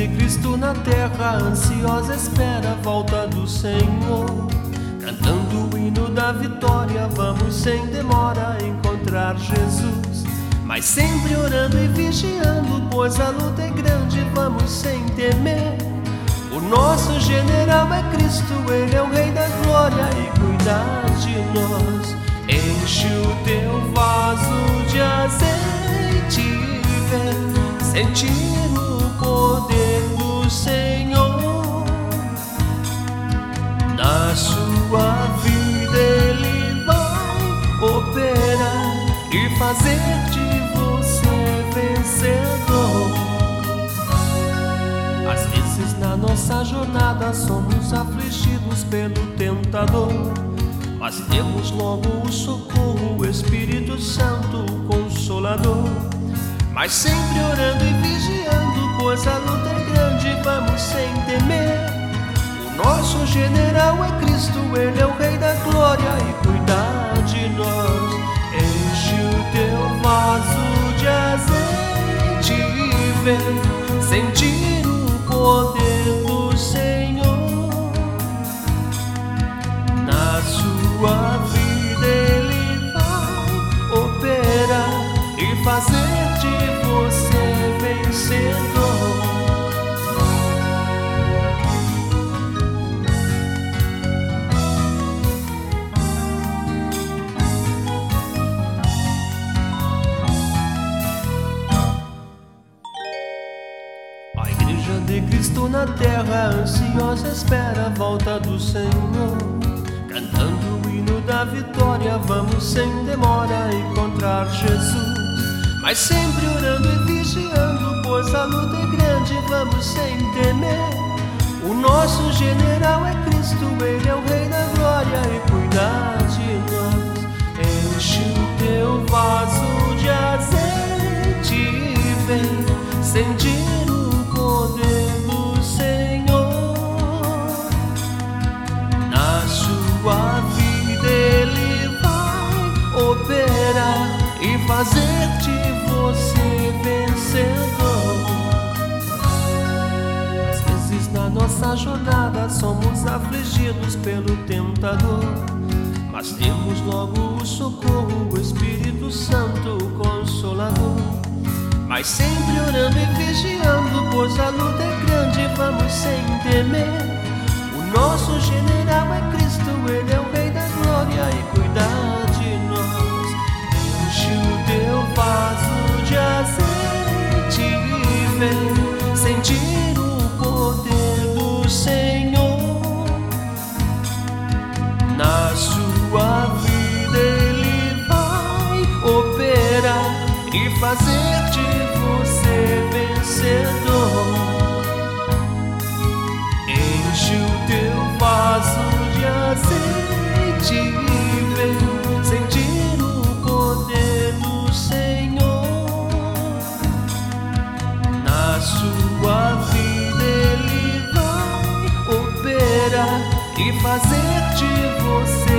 de Cristo na terra, ansiosa espera a volta do Senhor. Cantando o hino da vitória, vamos sem demora encontrar Jesus. Mas sempre orando e vigiando, pois a luta é grande, vamos sem temer. O nosso general é Cristo, Ele é o Rei da glória e cuida de nós. Enche o teu vaso de azeite e vem sentir o poder do Senhor. Na sua vida Ele vai operar e fazer de você vencedor. Às vezes na nossa jornada somos afligidos pelo tentador, mas temos logo o socorro, o Espírito Santo, o Consolador. Mas sempre orando e vigiando, pois a luta é grande, vamos sem temer. O nosso general é Cristo, Ele é o Rei da glória e cuida de nós. Enche o teu vaso de azeite e vem sentir o poder do Senhor. Na sua vida Ele vai operar e fazer de você vencedor. A Igreja de Cristo na terra, ansiosa espera a volta do Senhor. Cantando o hino da vitória, vamos sem demora encontrar Jesus. Mas sempre orando e vigiando, pois a luta é grande, vamos sem temer. O nosso general é Cristo, Ele é o Rei da glória e cuida de nós. Enche o teu vaso de azeite e vem sentir o poder do Senhor. Na sua vida Ele vai operar e fazer de você vencedor. Às vezes na nossa jornada somos afligidos pelo tentador, mas temos logo o socorro, o Espírito Santo, o Consolador. Mas sempre orando e vigiando, pois a luta é grande, vamos sem temer. O nosso general é Cristo, Ele é o Rei da glória e cuida de nós. Enche o teu vaso de azeite e vem sentir o poder do Senhor. Na sua vida Ele vai operar e fazer de você vencedor. Enche o teu vaso de azeite e vem sentir o poder do Senhor. Na sua vida Ele vai operar e fazer de você